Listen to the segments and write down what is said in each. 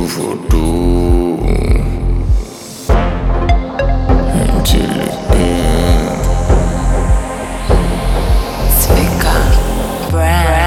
for two. Интеллигент. Свика Брэнд.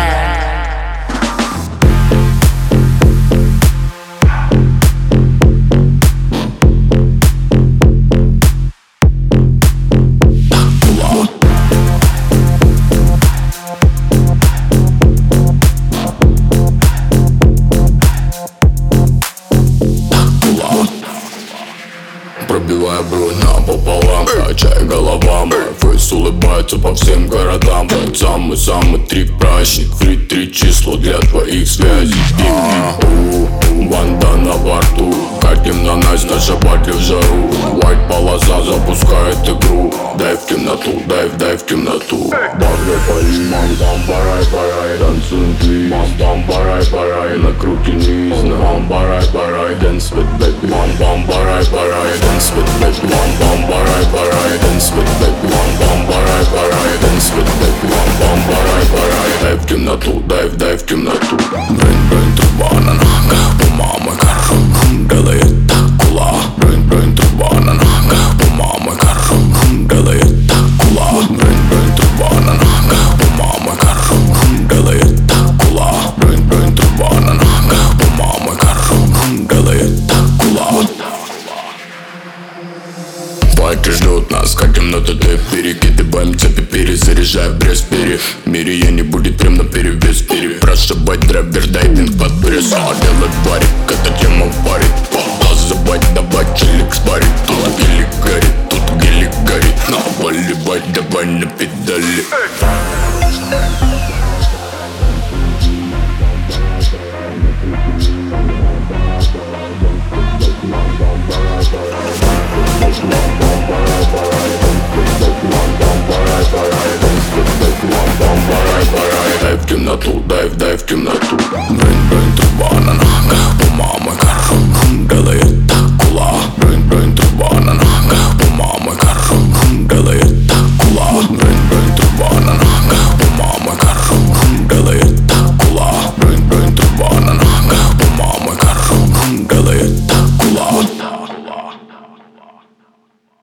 Пробивая бронь напополам, качая голова. Мой фейс улыбается по всем городам. Тот самый трип праздник. Фри 3 число для твоих связей. Банда на борту. Катим на нас, наша парти в жару. White полоса запускает игру. Дай в темноту, дай в темноту. Багры пали, мам, барай, танцуем твист. Мам, барай, накрутим низ. Мам, барай, dance with baby. Мам, барай, dance with baby. Mom, барай, dance with baby. Mom, барай, dance with baby. Mom, барай, дай в темноту, дай в темноту. Брейн, труба на ногах, по мамы кору, делает так кула. Брейн, труба на ногах, по мамы кору, делает так кула. Брейн, труба на ногах, по мамы кору, делает так кула. Брейн, труба на ногах, по мамы кору, делает так кула. Парти ждут нас, хотим на ТТ. Перекидываем цепи, перезаряжая в Брест-Пере. В мире я не будет прям на перевес. Прошибать драйвер, дайвинг под пресс. А делать барик, эта тема парит. Газовать, давай челик спарит. Тут гелик горит. Наваливать, давай на педали. Дай в темноту, дай в темноту.